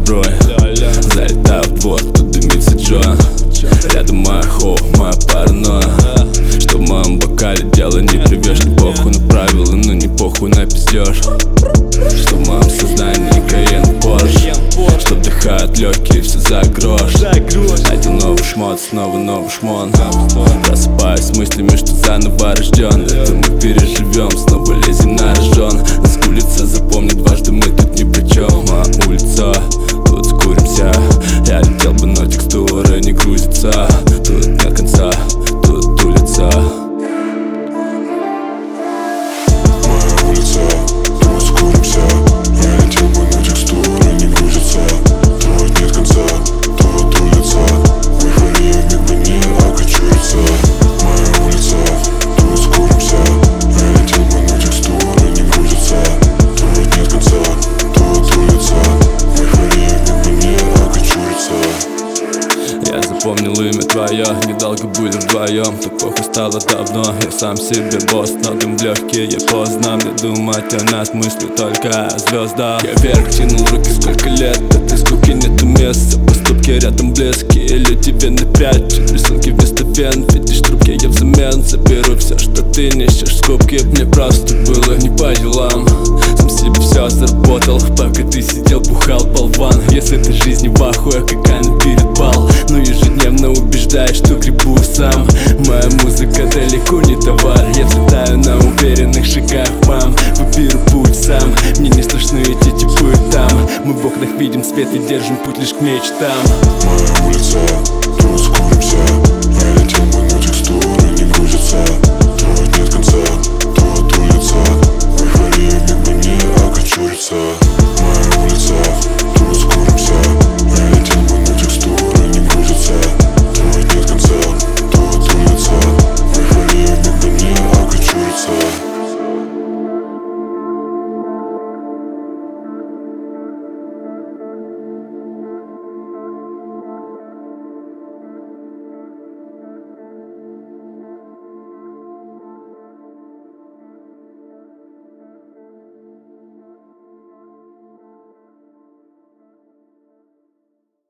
сброй. Залетаю в двор, тут дымится джойнт. Рядом моя хоу, моя паранойя. Что в моем бокале дело не привешь. Не похуй на правила, но не похуй на пиздеж. Что в моем сознании Каен Порш. Что вдыхают легкие, все за грош. Один новый шмот, снова новый шмон. Просыпаюсь с мыслями, что заново рожден. Это мы переживем, снова лезем на рожон. Нас улица запомнит дважды, мы тут ни при чем. Моя улица, тут скуримся. Я летел бы, но текстуры не грузится. Тут нет конца, тут улица. Моя улица, тут скуримся. Я летел бы, но текстуры не грузится. Тут нет конца, тут улица. Эйфория вмиг бы не окочурится. Моя улица, тут скуримся. Я летел бы, но текстуры не грузится. Тут нет конца, тут улица. Эйфория вмиг бы не окочурится. Я запомнил имя твое, недолго были вдвоем. Так плохо стало давно, я сам себе босс. Но дым в легкие, я поздно. Мне думать о нас мысли только о звездах. Я вверх тянул руки сколько лет, этой скуки нету места. Поступки рядом близкие, или тебе на 5. Чуть рисунки вместо вен, видишь трубки, я взамен заберу все, что ты несешь. Скобки, мне просто было не по делам. Сам себе все заработал, пока ты сидел, бухал, болван. Если ты жизни в ахуе, какая на перед бал. Но ежедневно убеждаешь, что гребу сам. Моя музыка далеко не товар. Я взлетаю на уверенных шагах, мам. Выберу путь сам, мне не страшны эти типы там. Мы в окнах видим свет и держим путь лишь к мечтам. Моя улица, тут скуримся. Я летел бы, но текстуры не грузится. Тут нет конца, тут улица.